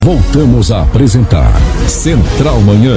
Voltamos a apresentar Central Manhã.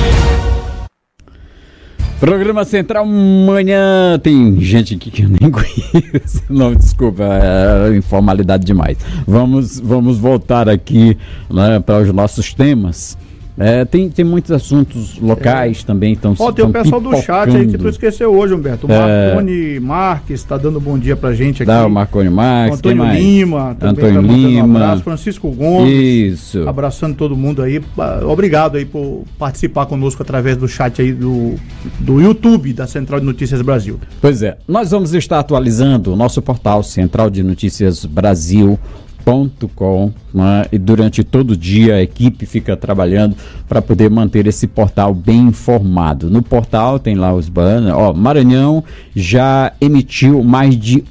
Programa Central Manhã. Tem gente aqui que eu nem conheço. Não, desculpa, é informalidade demais. Vamos voltar aqui, né, para os nossos temas. Tem muitos assuntos locais também. Tem o pessoal do chat aí que tu esqueceu hoje, Humberto. O Marconi Marques está dando bom dia pra gente aqui. O Marconi Marques. Antônio Lima também tá mandando um abraço. Francisco Gomes. Isso. Abraçando todo mundo aí. Obrigado aí por participar conosco através do chat aí do YouTube da Central de Notícias Brasil. Pois é. Nós vamos estar atualizando o nosso portal Central de Notícias Brasil.com, né? E durante todo o dia a equipe fica trabalhando para poder manter esse portal bem informado. No portal tem lá os banners. Maranhão já emitiu mais de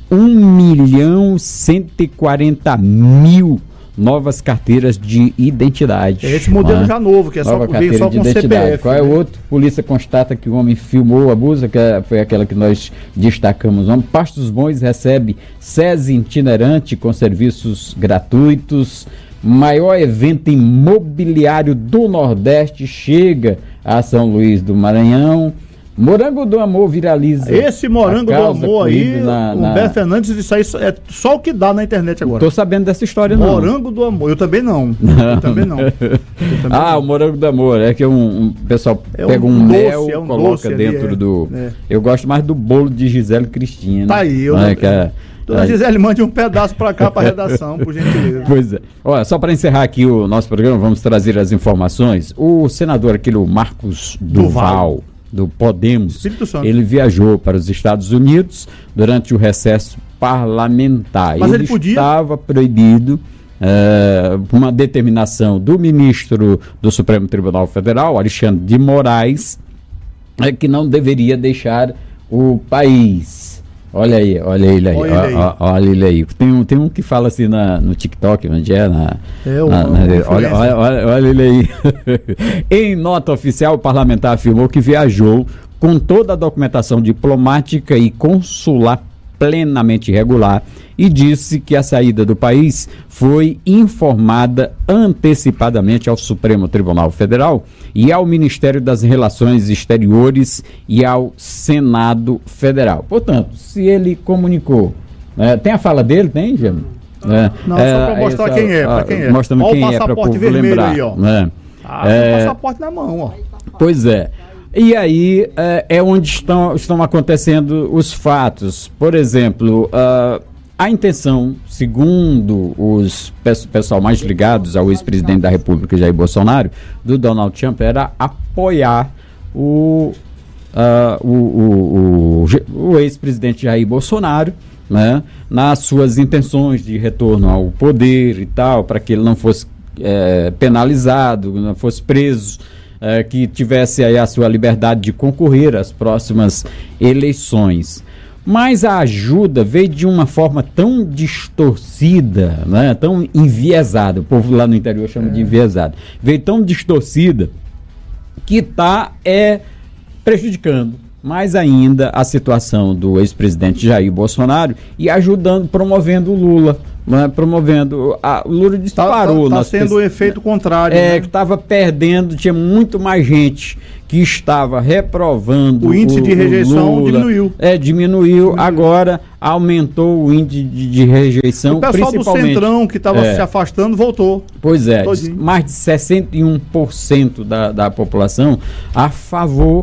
1.140.000 novas carteiras de identidade. Esse modelo já novo, que é só com CPF. Qual é o outro? Polícia constata que o homem filmou abuso, que foi aquela que nós destacamos. Pastos Bons recebe SESI itinerante com serviços gratuitos. Maior evento imobiliário do Nordeste chega a São Luís do Maranhão. Morango do Amor viraliza. Esse Morango do Amor aí, o Humberto Fernandes, isso aí é só o que dá na internet agora. Tô sabendo dessa história, não. Morango do Amor, eu também não. O Morango do Amor, é que um pessoal pega um mel, coloca dentro do... Eu gosto mais do bolo de Gisele Cristina. Tá aí, Dona Gisele, mande um pedaço para cá, para a redação, por gentileza. Pois é. Olha, só para encerrar aqui o nosso programa, vamos trazer as informações. O senador aquele, Marcos Duval, do Podemos, ele viajou para os Estados Unidos durante o recesso parlamentar. Mas ele podia? Estava proibido, uma determinação do ministro do Supremo Tribunal Federal, Alexandre de Moraes, que não deveria deixar o país. Olha ele aí. Tem um que fala assim no TikTok, onde olha ele aí. Em nota oficial, o parlamentar afirmou que viajou com toda a documentação diplomática e consular plenamente regular e disse que a saída do país foi informada antecipadamente ao Supremo Tribunal Federal e ao Ministério das Relações Exteriores e ao Senado Federal. Portanto, se ele comunicou, tem a fala dele, tem, Gêmeo? Não, só para mostrar quem é. Mostrando quem é, para o povo lembrar. Aí, ó. Tem o passaporte na mão, ó. Pois é. E aí é onde estão acontecendo os fatos. Por exemplo, a intenção, segundo os pessoal mais ligados ao ex-presidente da República, Jair Bolsonaro, do Donald Trump, era apoiar o ex-presidente Jair Bolsonaro, né, nas suas intenções de retorno ao poder e tal, para que ele não fosse penalizado, não fosse preso, que tivesse aí a sua liberdade de concorrer às próximas eleições. Mas a ajuda veio de uma forma tão distorcida, né, tão enviesada, o povo lá no interior chama de enviesada, veio tão distorcida que está prejudicando mais ainda a situação do ex-presidente Jair Bolsonaro e promovendo o Lula. O Lula disparou. Está sendo o efeito contrário. Que estava perdendo, tinha muito mais gente que estava reprovando. O índice de rejeição Lula, diminuiu. Agora aumentou o índice de rejeição. O pessoal do Centrão que estava se afastando voltou. Pois é, mais de 61% da população a favor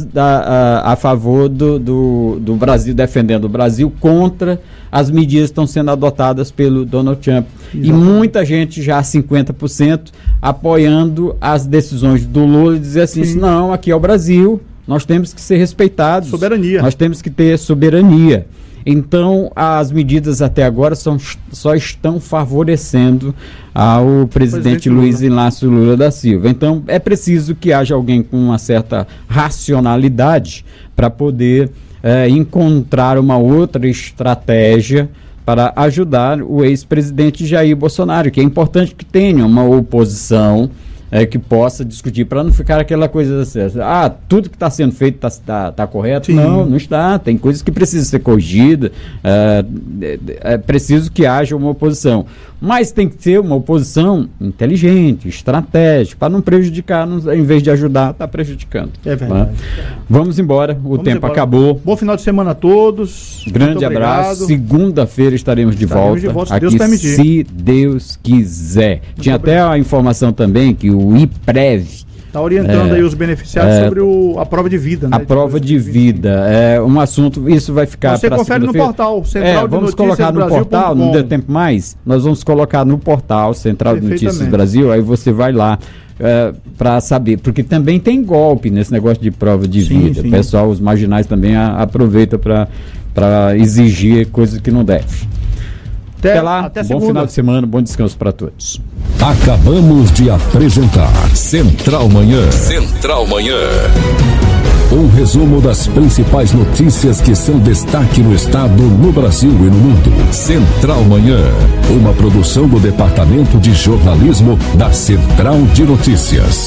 do Brasil, defendendo o Brasil contra as medidas que estão sendo adotadas pelo Donald Trump. Exatamente. E muita gente, já 50%, apoiando as decisões do Lula e dizer assim, não, aqui é o Brasil, nós temos que ser respeitados. Soberania. Nós temos que ter soberania. Então, as medidas até agora só estão favorecendo ao presidente Luiz Inácio Lula da Silva. Então, é preciso que haja alguém com uma certa racionalidade para poder encontrar uma outra estratégia para ajudar o ex-presidente Jair Bolsonaro, que é importante que tenha uma oposição que possa discutir, para não ficar aquela coisa assim, tudo que está sendo feito está correto. Sim. Não está. Tem coisas que precisam ser corrigidas, é preciso que haja uma oposição. Mas tem que ser uma oposição inteligente, estratégica, para não prejudicar, em vez de ajudar, está prejudicando. É verdade. Vamos embora, o tempo acabou. Bom final de semana a todos. Grande abraço. Segunda-feira estaremos de volta. Se aqui, Deus permitir. Se Deus quiser. Tinha até a informação também que o IPREV está orientando aí os beneficiários sobre a prova de vida. Né, a prova de vida é um assunto, isso vai ficar para confere no portal Central de Vamos colocar no portal, não deu tempo mais, nós vamos colocar no portal Central de Notícias Brasil, aí você vai lá para saber, porque também tem golpe nesse negócio de prova de vida. Sim. O pessoal, os marginais também aproveitam para exigir coisas que não deve. Até lá, bom final de semana, bom descanso para todos. Acabamos de apresentar Central Manhã. Central Manhã. Um resumo das principais notícias que são destaque no estado, no Brasil e no mundo. Central Manhã, uma produção do Departamento de Jornalismo da Central de Notícias.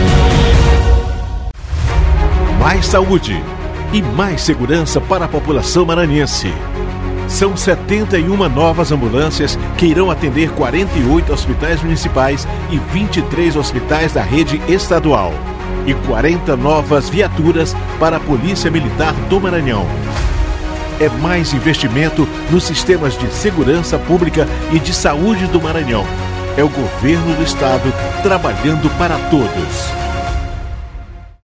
Mais saúde e mais segurança para a população maranhense. São 71 novas ambulâncias que irão atender 48 hospitais municipais e 23 hospitais da rede estadual. E 40 novas viaturas para a Polícia Militar do Maranhão. É mais investimento nos sistemas de segurança pública e de saúde do Maranhão. É o governo do estado trabalhando para todos.